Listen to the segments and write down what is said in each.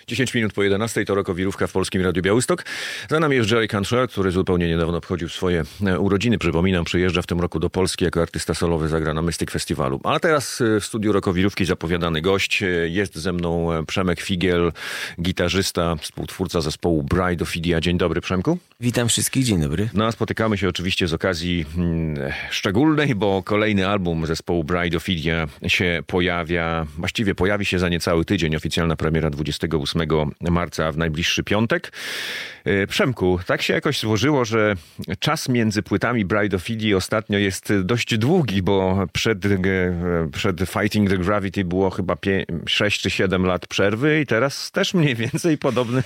10 minut po 11 to rokowirówka w Polskim Radiu Białystok. Za nami jest Jerry Cantrell, który zupełnie niedawno obchodził swoje urodziny. Przypominam, przyjeżdża w tym roku do Polski jako artysta solowy, zagra na Mystic Festiwalu. Ale teraz w studiu rokowirówki zapowiadany gość. Jest ze mną Przemek Figiel, gitarzysta, współtwórca zespołu Bride of Idia. Dzień dobry, Przemku. Witam wszystkich, dzień dobry. No a spotykamy się oczywiście z okazji szczególnej, bo kolejny album zespołu Bride of Idia się pojawia. Właściwie pojawi się za niecały tydzień. Oficjalna premiera 28 marca w najbliższy piątek. Przemku, tak się jakoś złożyło, że czas między płytami Bride of Idia ostatnio jest dość długi, bo przed Fighting the Gravity było chyba 6 czy 7 lat przerwy i teraz też mniej więcej podobny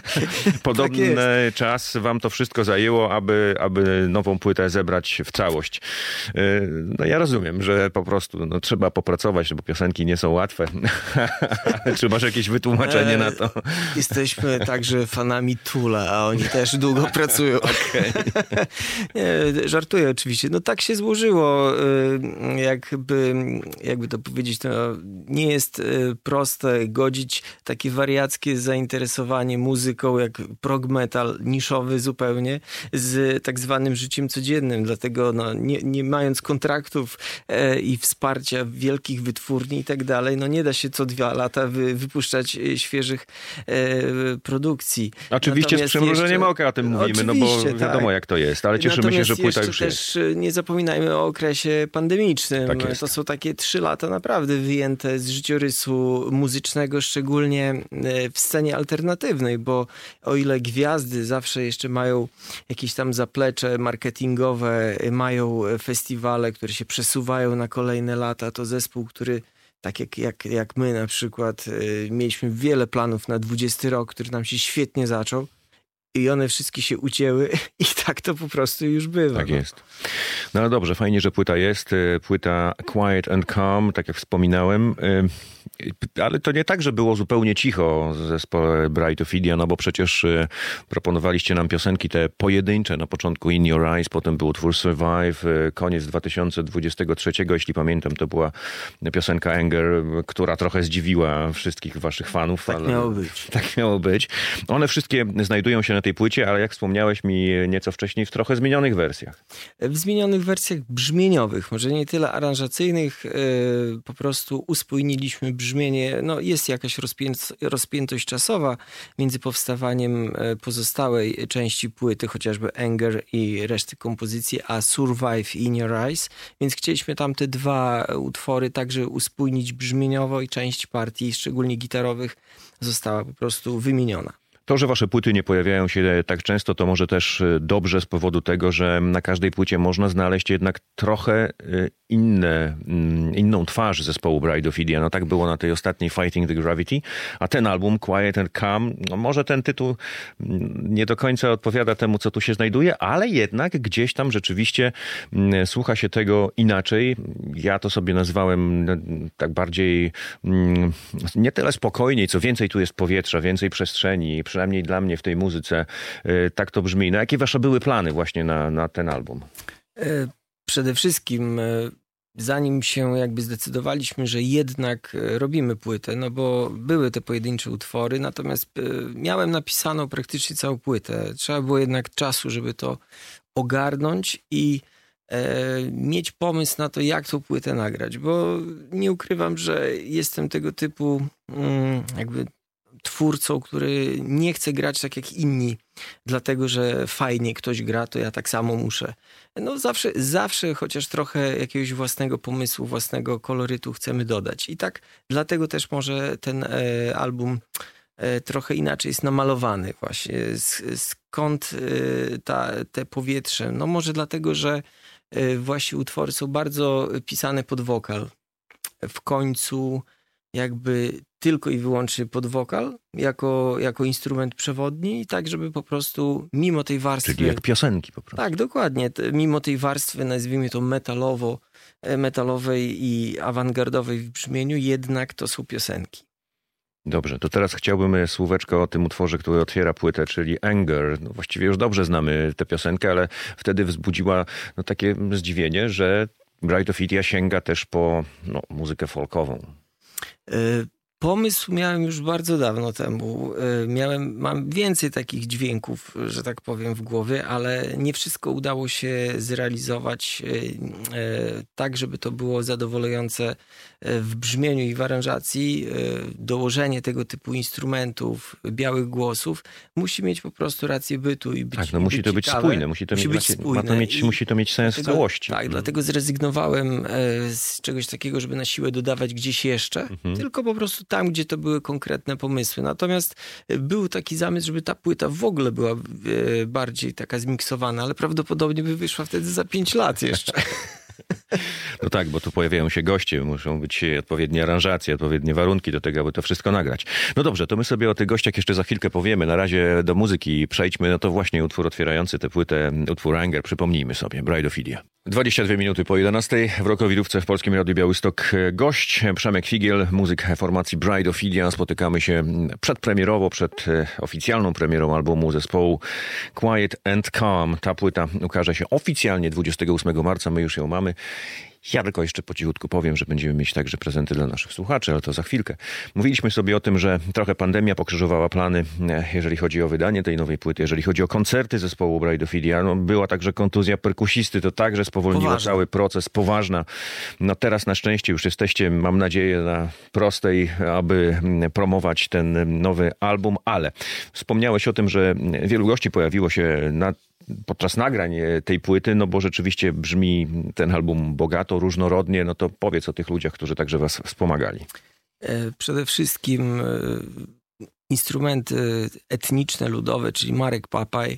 czas wam to wszystko zajęło, aby nową płytę zebrać w całość. No ja rozumiem, że po prostu trzeba popracować, bo piosenki nie są łatwe. Czy masz jakieś wytłumaczenie na to? Jesteśmy także fanami Tula, a oni też długo pracują. Okay. Nie, żartuję oczywiście. No tak się złożyło. Jakby to powiedzieć, to nie jest proste godzić takie wariackie zainteresowanie muzyką, jak prog metal, niszowy zupełnie, z tak zwanym życiem codziennym. Dlatego nie mając kontraktów i wsparcia wielkich wytwórni i tak dalej, nie da się co 2 lata wypuszczać świeżych produkcji. Oczywiście z przymrużeniem oka o tym mówimy, bo wiadomo jak to jest, ale cieszymy się, że płyta już jest. Też nie zapominajmy o okresie pandemicznym. Tak jest. To są takie 3 lata naprawdę wyjęte z życiorysu muzycznego, szczególnie w scenie alternatywnej, bo o ile gwiazdy zawsze jeszcze mają jakieś tam zaplecze marketingowe, mają festiwale, które się przesuwają na kolejne lata, to zespół, który tak jak my na przykład mieliśmy wiele planów na 20 rok, który nam się świetnie zaczął i one wszystkie się ucięły i tak to po prostu już bywa. Tak jest. No ale dobrze, fajnie, że płyta jest. Płyta Quiet and Calm, tak jak wspominałem. Ale to nie tak, że było zupełnie cicho w zespole Bride of Idia, bo przecież proponowaliście nam piosenki te pojedyncze, na początku In Your Eyes, potem był utwór Survive, koniec 2023, jeśli pamiętam, to była piosenka Anger, która trochę zdziwiła wszystkich waszych fanów. Tak miało być. Tak miało być. One wszystkie znajdują się na tej płycie, ale jak wspomniałeś mi nieco wcześniej, w trochę zmienionych wersjach. W zmienionych wersjach brzmieniowych, może nie tyle aranżacyjnych, po prostu uspójniliśmy brzmienie. Jest jakaś rozpiętość czasowa między powstawaniem pozostałej części płyty, chociażby Anger i reszty kompozycji, a Survive i In Your Eyes, więc chcieliśmy tam te 2 utwory także uspójnić brzmieniowo i część partii, szczególnie gitarowych, została po prostu wymieniona. To, że wasze płyty nie pojawiają się tak często, to może też dobrze z powodu tego, że na każdej płycie można znaleźć jednak trochę inną twarz zespołu Bride of Idia. Tak było na tej ostatniej Fighting the Gravity, a ten album Quiet and Calm, może ten tytuł nie do końca odpowiada temu, co tu się znajduje, ale jednak gdzieś tam rzeczywiście słucha się tego inaczej. Ja to sobie nazwałem tak bardziej nie tyle spokojniej, co więcej tu jest powietrza, więcej przestrzeni, przynajmniej dla mnie w tej muzyce tak to brzmi. Jakie wasze były plany właśnie na ten album? Przede wszystkim zanim się zdecydowaliśmy, że jednak robimy płytę, bo były te pojedyncze utwory, natomiast miałem napisaną praktycznie całą płytę. Trzeba było jednak czasu, żeby to ogarnąć i mieć pomysł na to, jak tą płytę nagrać, bo nie ukrywam, że jestem tego typu twórcą, który nie chce grać tak jak inni, dlatego że fajnie ktoś gra, to ja tak samo muszę. Zawsze chociaż trochę jakiegoś własnego pomysłu, własnego kolorytu chcemy dodać. I tak dlatego też może ten album trochę inaczej jest namalowany właśnie. Skąd te powietrze? Może dlatego, że właśnie utwory są bardzo pisane pod wokal. W końcu tylko i wyłącznie pod wokal, jako instrument przewodni i tak, żeby po prostu mimo tej warstwy... Czyli jak piosenki po prostu. Tak, dokładnie. Mimo tej warstwy, nazwijmy to metalowej i awangardowej w brzmieniu, jednak to są piosenki. Dobrze, to teraz chciałbym słóweczko o tym utworze, który otwiera płytę, czyli Anger. Właściwie już dobrze znamy tę piosenkę, ale wtedy wzbudziła takie zdziwienie, że Bride of Idia sięga też po muzykę folkową. Pomysł miałem już bardzo dawno temu. Mam więcej takich dźwięków, że tak powiem, w głowie, ale nie wszystko udało się zrealizować tak, żeby to było zadowalające w brzmieniu i w aranżacji. Dołożenie tego typu instrumentów, białych głosów musi mieć po prostu rację bytu i być tak, musi to być ciekawe. spójne, musi to mieć sens całości. Tak, dlatego zrezygnowałem z czegoś takiego, żeby na siłę dodawać gdzieś jeszcze, tylko po prostu tam, gdzie to były konkretne pomysły. Natomiast był taki zamysł, żeby ta płyta w ogóle była bardziej taka zmiksowana, ale prawdopodobnie by wyszła wtedy za 5 lat jeszcze. No tak, bo tu pojawiają się goście, muszą być odpowiednie aranżacje, odpowiednie warunki do tego, aby to wszystko nagrać. No dobrze, to my sobie o tych gościach jeszcze za chwilkę powiemy. Na razie do muzyki przejdźmy. No to właśnie utwór otwierający tę płytę, utwór Anger, przypomnijmy sobie, Brideophilia. 22 minuty po 11 w Rokowidówce w Polskim Radiu Białystok gość Przemek Figiel, muzyk formacji Brideophilia. Spotykamy się przedpremierowo, przed oficjalną premierą albumu zespołu Quiet and Calm. Ta płyta ukaże się oficjalnie 28 marca, my już ją mamy. Ja tylko jeszcze po cichutku powiem, że będziemy mieć także prezenty dla naszych słuchaczy, ale to za chwilkę. Mówiliśmy sobie o tym, że trochę pandemia pokrzyżowała plany, jeżeli chodzi o wydanie tej nowej płyty, jeżeli chodzi o koncerty zespołu Brideophilia. No, była także kontuzja perkusisty, to także spowolniło cały proces, poważna. No teraz na szczęście już jesteście, mam nadzieję, na prostej, aby promować ten nowy album, ale wspomniałeś o tym, że wielu gości pojawiło się podczas nagrań tej płyty, no bo rzeczywiście brzmi ten album bogato, różnorodnie. No to powiedz o tych ludziach, którzy także was wspomagali. Przede wszystkim instrumenty etniczne, ludowe, czyli Marek Papaj,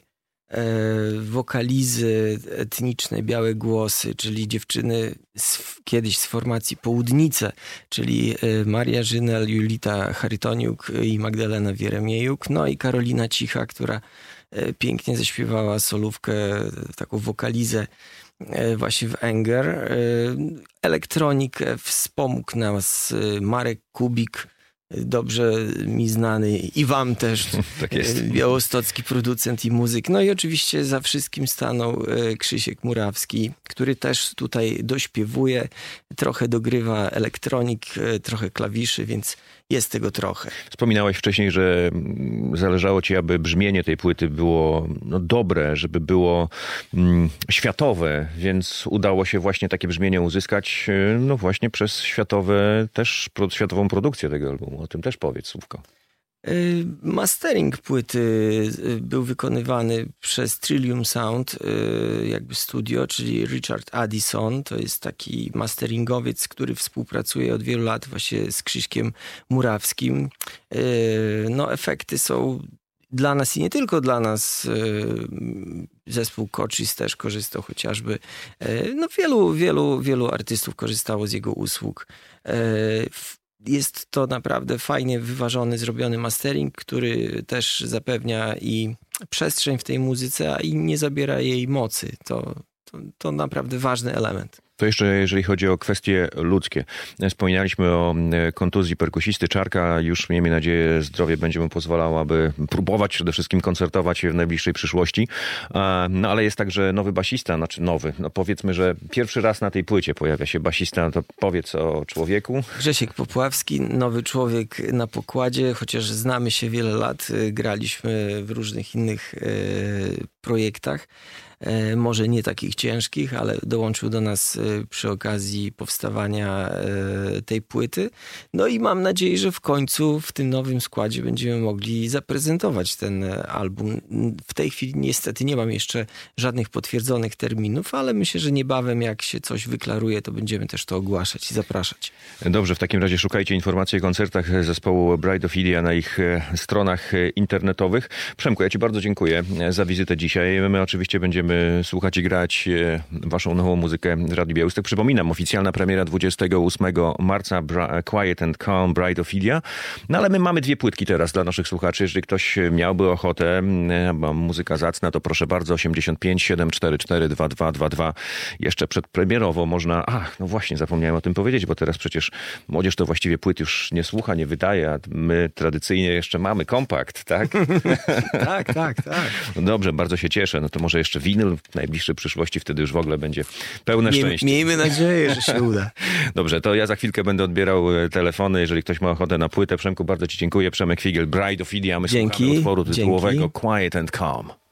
wokalizy etniczne, białe głosy, czyli dziewczyny kiedyś z formacji Południce, czyli Maria Żynel, Julita Charytoniuk i Magdalena Wieremiejuk, no i Karolina Cicha, która pięknie zaśpiewała solówkę, taką wokalizę właśnie w Anger. Elektronikę wspomógł nas Marek Kubik, dobrze mi znany i wam też, tak jest. Białostocki producent i muzyk. No i oczywiście za wszystkim stanął Krzysiek Murawski, który też tutaj dośpiewuje, trochę dogrywa elektronik, trochę klawiszy, więc jest tego trochę. Wspominałeś wcześniej, że zależało ci, aby brzmienie tej płyty było dobre, żeby było światowe, więc udało się właśnie takie brzmienie uzyskać no właśnie przez światową produkcję tego albumu. O tym też powiedz słówko. Mastering płyty był wykonywany przez Trillium Sound, jakby studio, czyli Richard Addison. To jest taki masteringowiec, który współpracuje od wielu lat właśnie z Krzyśkiem Murawskim. No, efekty są dla nas i nie tylko dla nas. Zespół Kochis też korzystał chociażby. No, wielu artystów korzystało z jego usług. Jest to naprawdę fajnie wyważony, zrobiony mastering, który też zapewnia i przestrzeń w tej muzyce, a i nie zabiera jej mocy. To naprawdę ważny element. To jeszcze jeżeli chodzi o kwestie ludzkie. Wspominaliśmy o kontuzji perkusisty Czarka. Już miejmy nadzieję, zdrowie będzie mu pozwalało, aby próbować przede wszystkim koncertować w najbliższej przyszłości. No ale jest także nowy basista, znaczy nowy. No powiedzmy, że pierwszy raz na tej płycie pojawia się basista. To powiedz o człowieku. Grzesiek Popławski, nowy człowiek na pokładzie, chociaż znamy się wiele lat. Graliśmy w różnych innych projektach. Może nie takich ciężkich, ale dołączył do nas przy okazji powstawania tej płyty. No i mam nadzieję, że w końcu w tym nowym składzie będziemy mogli zaprezentować ten album. W tej chwili niestety nie mam jeszcze żadnych potwierdzonych terminów, ale myślę, że niebawem jak się coś wyklaruje, to będziemy też to ogłaszać i zapraszać. Dobrze, w takim razie szukajcie informacji o koncertach zespołu Brideophilia na ich stronach internetowych. Przemku, ja ci bardzo dziękuję za wizytę dzisiaj. My oczywiście będziemy słuchać i grać waszą nową muzykę w Radiu Białystok. Przypominam, oficjalna premiera 28 marca Quiet and Calm Brideophilia. No ale my mamy 2 płytki teraz dla naszych słuchaczy. Jeżeli ktoś miałby ochotę, bo muzyka zacna, to proszę bardzo 85 744 2222. Jeszcze przedpremierowo można... no właśnie, zapomniałem o tym powiedzieć, bo teraz przecież młodzież to właściwie płyt już nie słucha, nie wydaje, a my tradycyjnie jeszcze mamy kompakt, tak? Tak. No dobrze, bardzo się cieszę. No to może jeszcze winyl winyl w najbliższej przyszłości, wtedy już w ogóle będzie pełne szczęście. Miejmy nadzieję, że się uda. Dobrze, to ja za chwilkę będę odbierał telefony, jeżeli ktoś ma ochotę na płytę. Przemku, bardzo ci dziękuję. Przemek Figiel, Bride of Idia, my słuchamy utworu tytułowego Quiet and Calm.